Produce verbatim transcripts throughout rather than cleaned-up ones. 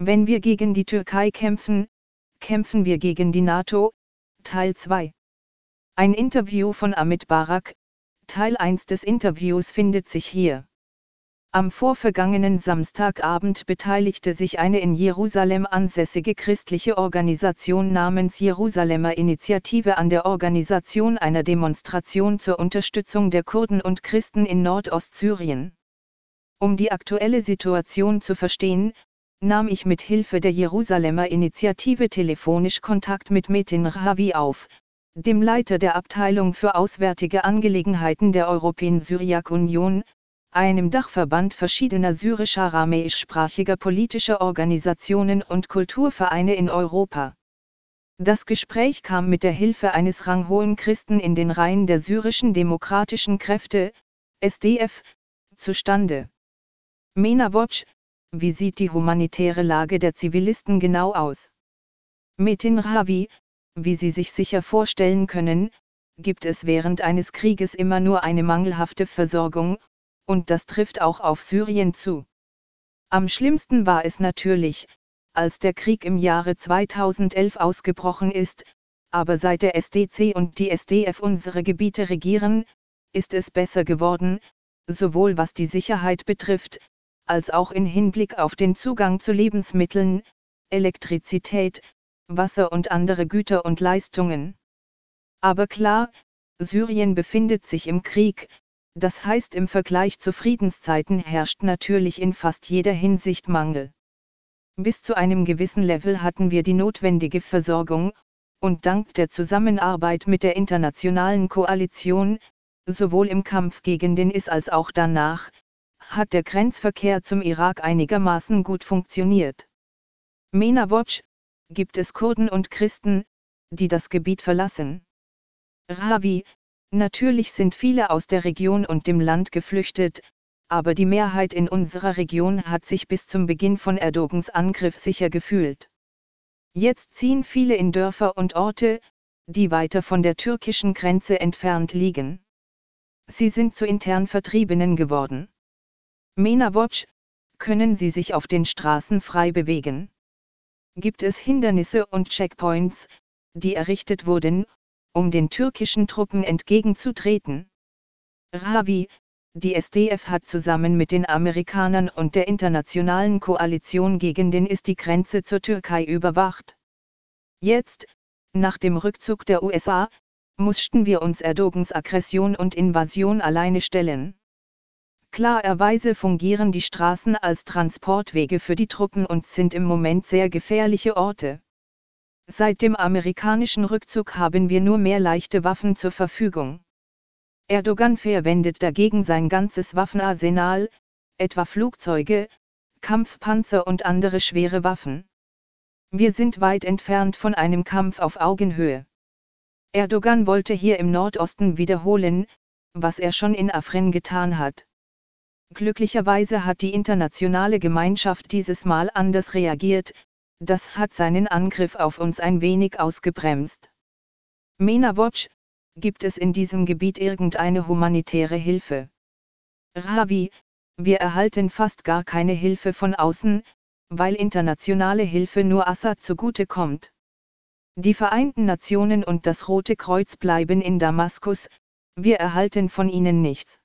Wenn wir gegen die Türkei kämpfen, kämpfen wir gegen die NATO, Teil zwei. Ein Interview von Amit Barak, Teil eins des Interviews findet sich hier. Am vorvergangenen Samstagabend beteiligte sich eine in Jerusalem ansässige christliche Organisation namens Jerusalemer Initiative an der Organisation einer Demonstration zur Unterstützung der Kurden und Christen in Nordostsyrien. Um die aktuelle Situation zu verstehen, nahm ich mit Hilfe der Jerusalemer Initiative telefonisch Kontakt mit Metin Rahavi auf, dem Leiter der Abteilung für Auswärtige Angelegenheiten der Europäischen Syriac Union, einem Dachverband verschiedener syrisch-aramäischsprachiger politischer Organisationen und Kulturvereine in Europa. Das Gespräch kam mit der Hilfe eines ranghohen Christen in den Reihen der syrischen demokratischen Kräfte, S D F, zustande. MENA Watch: Wie sieht die humanitäre Lage der Zivilisten genau aus? Metin Rahavi: Wie Sie sich sicher vorstellen können, gibt es während eines Krieges immer nur eine mangelhafte Versorgung, und das trifft auch auf Syrien zu. Am schlimmsten war es natürlich, als der Krieg im Jahre zweitausendelf ausgebrochen ist, aber seit der S D C und die S D F unsere Gebiete regieren, ist es besser geworden, sowohl was die Sicherheit betrifft, als auch in Hinblick auf den Zugang zu Lebensmitteln, Elektrizität, Wasser und andere Güter und Leistungen. Aber klar, Syrien befindet sich im Krieg, das heißt im Vergleich zu Friedenszeiten herrscht natürlich in fast jeder Hinsicht Mangel. Bis zu einem gewissen Level hatten wir die notwendige Versorgung, und dank der Zusammenarbeit mit der internationalen Koalition, sowohl im Kampf gegen den I S als auch danach, hat der Grenzverkehr zum Irak einigermaßen gut funktioniert. MENA Watch: Gibt es Kurden und Christen, die das Gebiet verlassen? Rahavi: Natürlich sind viele aus der Region und dem Land geflüchtet, aber die Mehrheit in unserer Region hat sich bis zum Beginn von Erdogans Angriff sicher gefühlt. Jetzt ziehen viele in Dörfer und Orte, die weiter von der türkischen Grenze entfernt liegen. Sie sind zu intern Vertriebenen geworden. MENA Watch: Können sie sich auf den Straßen frei bewegen? Gibt es Hindernisse und Checkpoints, die errichtet wurden, um den türkischen Truppen entgegenzutreten? Rahavi: Die S D F hat zusammen mit den Amerikanern und der internationalen Koalition gegen den I S die Grenze zur Türkei überwacht. Jetzt, nach dem Rückzug der U S A, mussten wir uns Erdogans Aggression und Invasion alleine stellen. Klarerweise fungieren die Straßen als Transportwege für die Truppen und sind im Moment sehr gefährliche Orte. Seit dem amerikanischen Rückzug haben wir nur mehr leichte Waffen zur Verfügung. Erdogan verwendet dagegen sein ganzes Waffenarsenal, etwa Flugzeuge, Kampfpanzer und andere schwere Waffen. Wir sind weit entfernt von einem Kampf auf Augenhöhe. Erdogan wollte hier im Nordosten wiederholen, was er schon in Afrin getan hat. Glücklicherweise hat die internationale Gemeinschaft dieses Mal anders reagiert, das hat seinen Angriff auf uns ein wenig ausgebremst. MENA Watch: Gibt es in diesem Gebiet irgendeine humanitäre Hilfe? Rahavi: Wir erhalten fast gar keine Hilfe von außen, weil internationale Hilfe nur Assad zugute kommt. Die Vereinten Nationen und das Rote Kreuz bleiben in Damaskus, wir erhalten von ihnen nichts.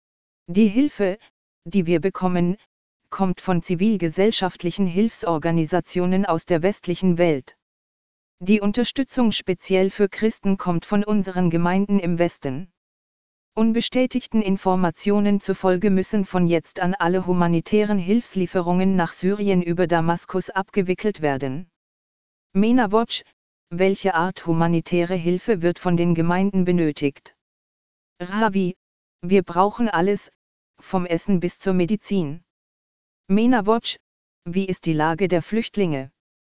Die Hilfe, die wir bekommen, kommt von zivilgesellschaftlichen Hilfsorganisationen aus der westlichen Welt. Die Unterstützung speziell für Christen kommt von unseren Gemeinden im Westen. Unbestätigten Informationen zufolge müssen von jetzt an alle humanitären Hilfslieferungen nach Syrien über Damaskus abgewickelt werden. MENA Watch: Welche Art humanitäre Hilfe wird von den Gemeinden benötigt? Rahavi: Wir brauchen alles, vom Essen bis zur Medizin. MENA Watch: Wie ist die Lage der Flüchtlinge?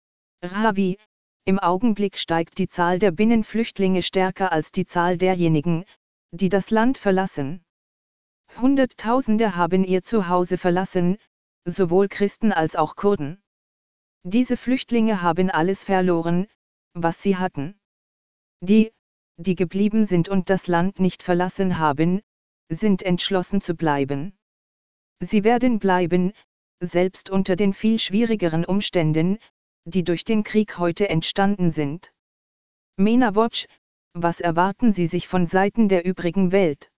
Rahavi: Im Augenblick steigt die Zahl der Binnenflüchtlinge stärker als die Zahl derjenigen, die das Land verlassen. Hunderttausende haben ihr Zuhause verlassen, sowohl Christen als auch Kurden. Diese Flüchtlinge haben alles verloren, was sie hatten. Die, die geblieben sind und das Land nicht verlassen haben, sind entschlossen zu bleiben. Sie werden bleiben, selbst unter den viel schwierigeren Umständen, die durch den Krieg heute entstanden sind. MENA Watch, was erwarten Sie sich von Seiten der übrigen Welt?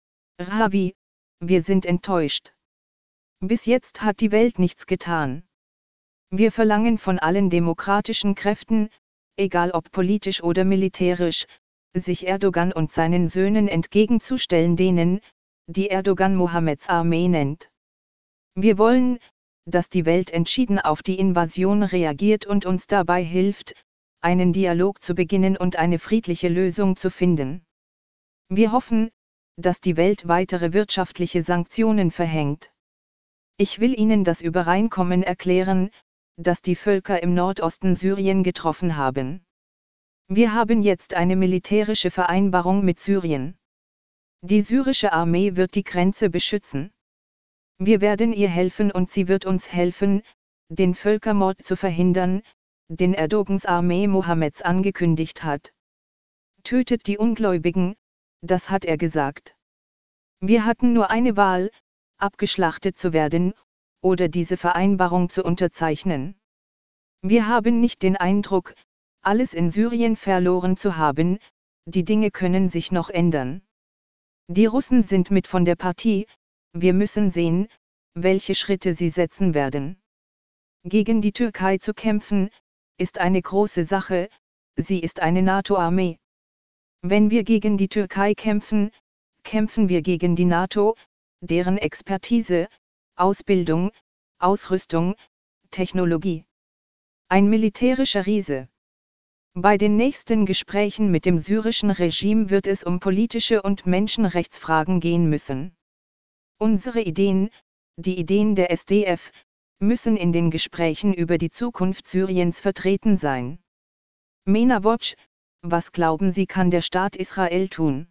Ravi, wir sind enttäuscht. Bis jetzt hat die Welt nichts getan. Wir verlangen von allen demokratischen Kräften, egal ob politisch oder militärisch, sich Erdogan und seinen Söhnen entgegenzustellen, denen, die Erdogan Mohammeds Armee nennt. Wir wollen, dass die Welt entschieden auf die Invasion reagiert und uns dabei hilft, einen Dialog zu beginnen und eine friedliche Lösung zu finden. Wir hoffen, dass die Welt weitere wirtschaftliche Sanktionen verhängt. Ich will Ihnen das Übereinkommen erklären, das die Völker im Nordosten Syrien getroffen haben. Wir haben jetzt eine militärische Vereinbarung mit Syrien. Die syrische Armee wird die Grenze beschützen. Wir werden ihr helfen und sie wird uns helfen, den Völkermord zu verhindern, den Erdogans Armee Mohammeds angekündigt hat. Tötet die Ungläubigen, das hat er gesagt. Wir hatten nur eine Wahl, abgeschlachtet zu werden, oder diese Vereinbarung zu unterzeichnen. Wir haben nicht den Eindruck, alles in Syrien verloren zu haben, die Dinge können sich noch ändern. Die Russen sind mit von der Partie, wir müssen sehen, welche Schritte sie setzen werden. Gegen die Türkei zu kämpfen, ist eine große Sache, sie ist eine NATO-Armee. Wenn wir gegen die Türkei kämpfen, kämpfen wir gegen die NATO, deren Expertise, Ausbildung, Ausrüstung, Technologie. Ein militärischer Riese. Bei den nächsten Gesprächen mit dem syrischen Regime wird es um politische und Menschenrechtsfragen gehen müssen. Unsere Ideen, die Ideen der S D F, müssen in den Gesprächen über die Zukunft Syriens vertreten sein. MENA Watch, was glauben Sie, kann der Staat Israel tun?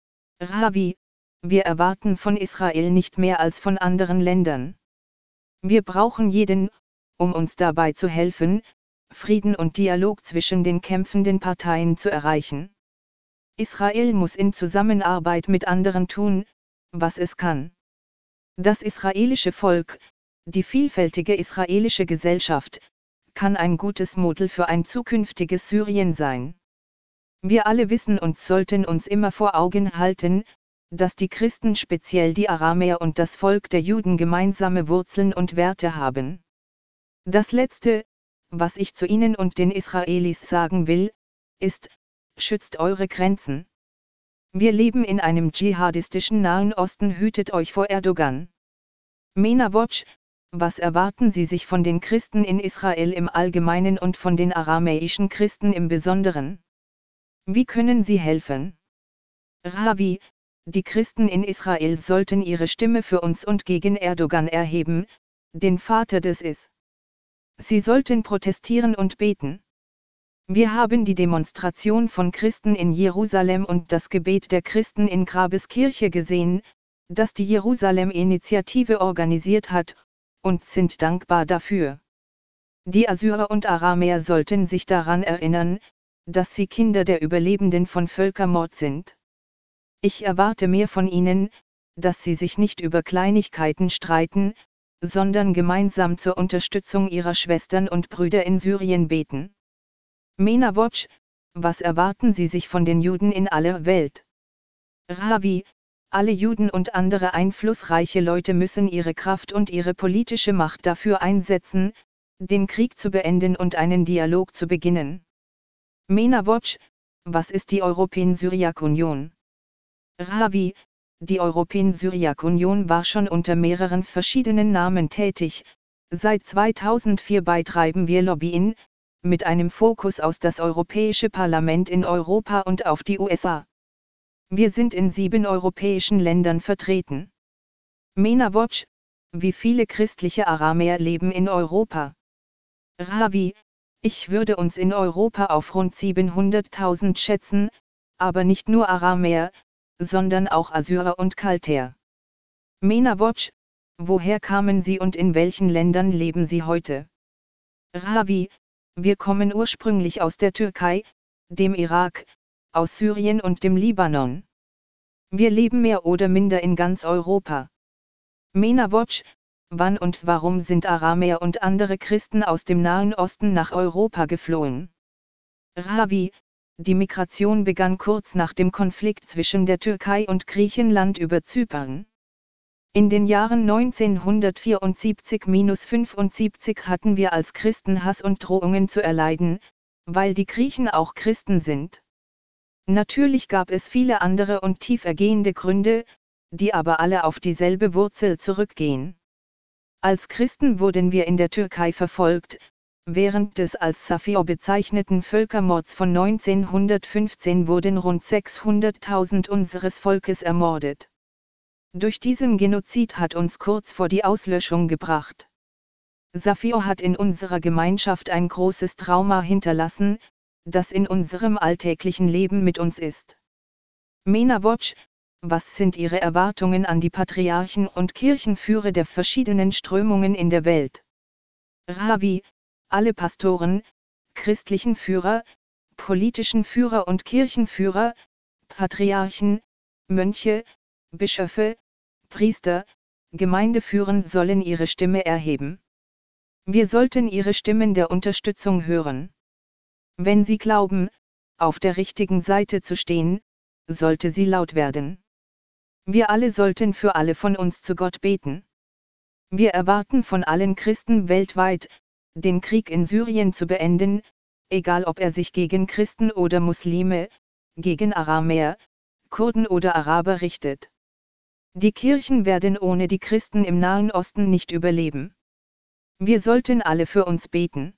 Ravi, wir erwarten von Israel nicht mehr als von anderen Ländern. Wir brauchen jeden, um uns dabei zu helfen, Frieden und Dialog zwischen den kämpfenden Parteien zu erreichen. Israel muss in Zusammenarbeit mit anderen tun, was es kann. Das israelische Volk, die vielfältige israelische Gesellschaft, kann ein gutes Modell für ein zukünftiges Syrien sein. Wir alle wissen und sollten uns immer vor Augen halten, dass die Christen, speziell die Aramäer und das Volk der Juden, gemeinsame Wurzeln und Werte haben. Das Letzte, was ich zu Ihnen und den Israelis sagen will, ist, schützt eure Grenzen. Wir leben in einem dschihadistischen Nahen Osten, hütet euch vor Erdogan. MENA Watch, was erwarten Sie sich von den Christen in Israel im Allgemeinen und von den aramäischen Christen im Besonderen? Wie können Sie helfen? Ravi, die Christen in Israel sollten ihre Stimme für uns und gegen Erdogan erheben, den Vater des Is. Sie sollten protestieren und beten. Wir haben die Demonstration von Christen in Jerusalem und das Gebet der Christen in Grabeskirche gesehen, das die Jerusalem-Initiative organisiert hat, und sind dankbar dafür. Die Assyrer und Aramäer sollten sich daran erinnern, dass sie Kinder der Überlebenden von Völkermord sind. Ich erwarte mehr von ihnen, dass sie sich nicht über Kleinigkeiten streiten, sondern gemeinsam zur Unterstützung ihrer Schwestern und Brüder in Syrien beten. MENA Watch, was erwarten Sie sich von den Juden in aller Welt? Ravi, alle Juden und andere einflussreiche Leute müssen ihre Kraft und ihre politische Macht dafür einsetzen, den Krieg zu beenden und einen Dialog zu beginnen. MENA Watch, was ist die Europäen-Syriak-Union? Ravi, die Europäen-Syriak-Union war schon unter mehreren verschiedenen Namen tätig. Seit zweitausendvier betreiben wir Lobbyin, mit einem Fokus auf das Europäische Parlament in Europa und auf die U S A. Wir sind in sieben europäischen Ländern vertreten. MENA Watch, wie viele christliche Aramäer leben in Europa? Ravi, ich würde uns in Europa auf rund siebenhunderttausend schätzen, aber nicht nur Aramäer, sondern auch Assyrer und Chaldeer. MENA Watch, woher kamen Sie und in welchen Ländern leben Sie heute? Ravi, wir kommen ursprünglich aus der Türkei, dem Irak, aus Syrien und dem Libanon. Wir leben mehr oder minder in ganz Europa. MENA Watch, wann und warum sind Aramäer und andere Christen aus dem Nahen Osten nach Europa geflohen? Ravi, die Migration begann kurz nach dem Konflikt zwischen der Türkei und Griechenland über Zypern. In den Jahren neunzehnhundertvierundsiebzig bis fünfundsiebzig hatten wir als Christen Hass und Drohungen zu erleiden, weil die Griechen auch Christen sind. Natürlich gab es viele andere und tiefergehende Gründe, die aber alle auf dieselbe Wurzel zurückgehen. Als Christen wurden wir in der Türkei verfolgt, während des als Safir bezeichneten Völkermords von neunzehnhundertfünfzehn wurden rund sechshunderttausend unseres Volkes ermordet. Durch diesen Genozid hat uns kurz vor die Auslöschung gebracht. Safir hat in unserer Gemeinschaft ein großes Trauma hinterlassen, das in unserem alltäglichen Leben mit uns ist. Mena Watch, was sind Ihre Erwartungen an die Patriarchen und Kirchenführer der verschiedenen Strömungen in der Welt? Ravi, alle Pastoren, christlichen Führer, politischen Führer und Kirchenführer, Patriarchen, Mönche, Bischöfe, Priester, Gemeindeführer sollen ihre Stimme erheben. Wir sollten ihre Stimmen der Unterstützung hören. Wenn sie glauben, auf der richtigen Seite zu stehen, sollte sie laut werden. Wir alle sollten für alle von uns zu Gott beten. Wir erwarten von allen Christen weltweit, den Krieg in Syrien zu beenden, egal ob er sich gegen Christen oder Muslime, gegen Aramäer, Kurden oder Araber richtet. Die Kirchen werden ohne die Christen im Nahen Osten nicht überleben. Wir sollten alle für uns beten.